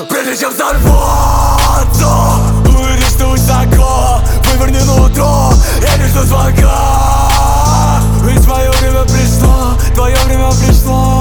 прежде чем взорваться. Вырежь ты высоко, выверни нутро, я не жду звонка. Ведь мое время пришло, твое время пришло.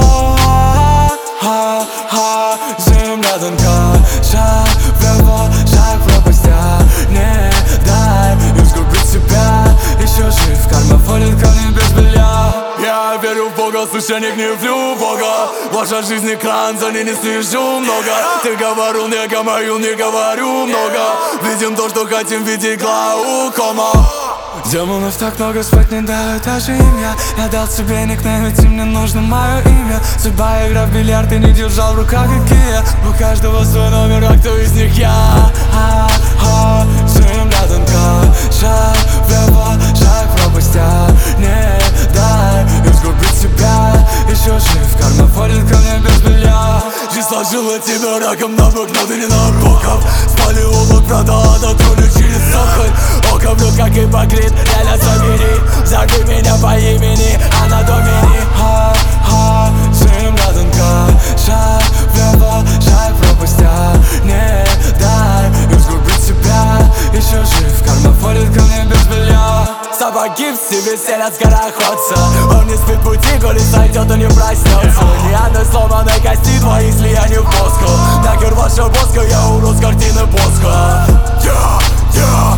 Земля тонка, шаг влево, шаг в пропасть. Не дай им сгубить себя. Еще жив, карма фолит камни без белья. Я верю в Бога, слыша, не гневлю Бога. Ваша жизнь экран, за ней не слежу много. Ты говорил, не говорю, не говорю много. Видим то, что хотим видеть, глаукома. Демонов так много, спать не дают даже имя. Я дал себе никнейм, ведь мне нужно мое имя. Судьба, игра в бильярд, ты не держал в руках какие. У каждого свой номер, а кто из них я? Земля тонка, шаг влево, шаг в пропасть. Не дай им сгубить себя. Еще жив, карма фолит камни без белья. Жизнь сложила тебя раком на бок, но ты не на боков. Спали улок, продала до тролля через сахар. Око в рот, как ипокрит, реально забери. Зови меня по имени, она домини. Земля тонка, шаг влево, шаг в пропасть. Не дай им сгубить себя. Еще жив, карма фолит камни без белья. Собаки в себе селят скороходца. Он не спит в пути, коли сойдет, он не проснется. Ни одной сломанной кости твоих слияний в мозгу. Нахер ваша воска, я урод с картины Боска.